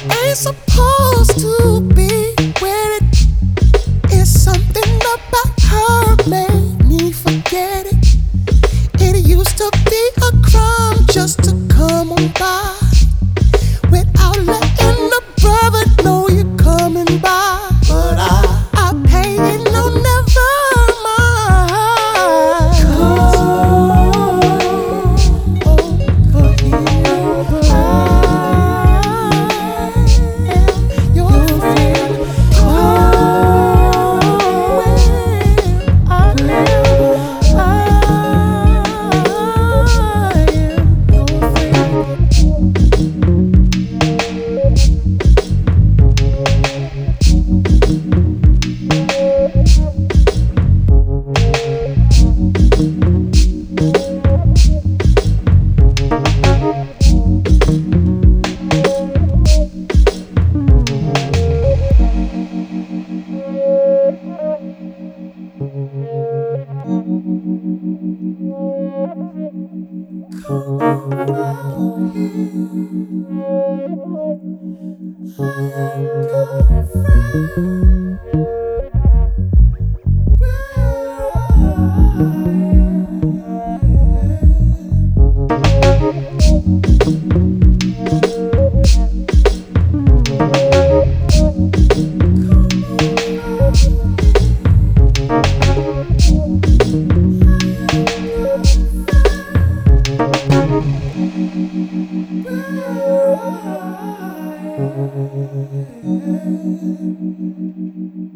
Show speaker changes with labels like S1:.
S1: ain't supposed to be with it. It's something about her made me forget it. It used to be a crime just to come on by without letting the brother know you're coming by. But I pay it no, never mind. Come over here, I am your friend. Come where I live, I am your friend. Where I am.